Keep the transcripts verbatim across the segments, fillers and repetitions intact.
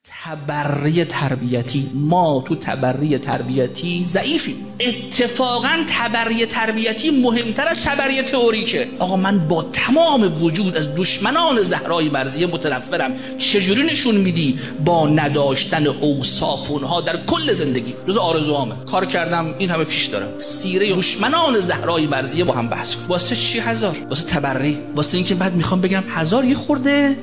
تبری تربیتی، ما تو تبری تربیتی ضعیفیم. اتفاقا تبری تربیتی مهمتر از تبری تئوریکه. آقا من با تمام وجود از دشمنان زهرای مرضیه متنفرم. چجوری نشون میدی؟ با نداشتن اوصاف اونها در کل زندگی. جز آرزوامه، کار کردم، این همه فیش دارم. سیره دشمنان زهرای مرضیه با هم بحث کن. واسه چی هزار؟ واسه تبری، واسه اینکه بعد میخوام بگم هزار یه خورده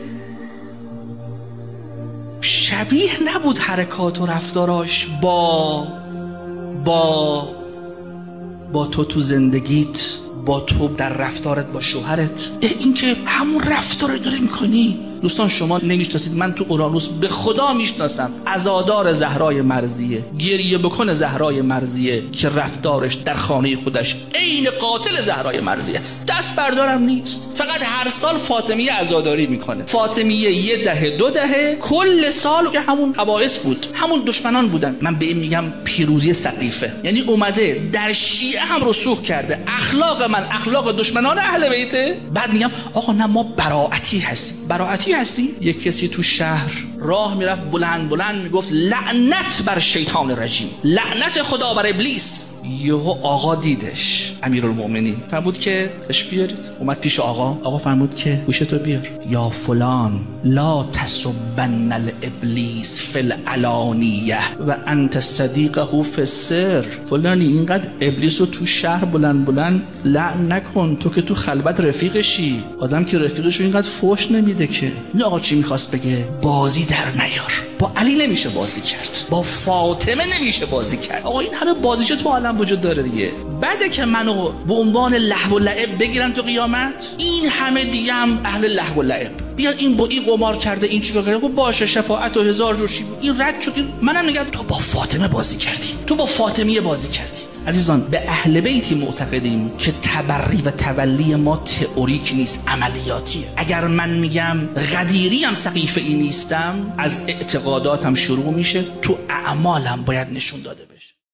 شبیه نبود حرکات و رفتاراش با با با تو تو زندگیت، با تو در رفتارت با شوهرت. این که همون رفتار رو داری میکنی. دوستان شما نمیشناسید، من تو اورانوس به خدا میشناسم عزادار زهرای مرضیه، گریه بکن زهرای مرضیه که رفتارش در خانه خودش عین قاتل زهرای مرضیه است. دست بردارم نیست. فقط هر سال فاطمیه عزاداری میکنه. فاطمیه یه دهه دو دهه کل سال که همون قبائس بود، همون دشمنان بودن. من به این میگم پیروزی سقیفه. یعنی اومده در شیعه هم رسوخ کرده. اخلاق من اخلاق دشمنان اهل بیته. بعد میگم آقا نه ما براعتی هستیم. براعتی هستی؟ یک کسی تو شهر راه میرفت بلند بلند میگفت لعنت بر شیطان رجیم، لعنت خدا بر ابلیس. یهو آقا دیدش، امیرالمومنین فرمود که اش بیارید. اومد پیش آقا، آقا فرمود که گوشتو بیار. یا فلان لا تسبن الابلیس فی العلانیه و انت صدیقه فی السر. فلانی اینقدر ابلیس رو تو شهر بلند بلند لعن نکن، تو که تو خلوت رفیقشی. آدم که رفیقش رو اینقدر فوش نمیده که. این آقا چی میخواست بگه؟ بازی در نیار. با علی نمیشه بازی کرد، با فاطمه نمیشه بازی کرد. آقا این همه بازیچه تو عالم وجود داره دیگه. بعد که منو به عنوان لهو و لعب بگیرن تو قیامت، این همه دیگه هم اهل لهو و لعب بیان این با این قمار کرده، این چیکار کرده، خب باشه شفاعت و هزار جور چیز، این رد شد. منم میگم تو با فاطمه بازی کردی، تو با فاطمیه بازی کردی. عزیزان به اهل بیتی معتقدیم که تبری و تولی ما تئوریک نیست، عملیاتیه. اگر من میگم غدیری هم سقیفه ای نیستم، از اعتقاداتم شروع میشه، تو اعمالم باید نشون داده بشه.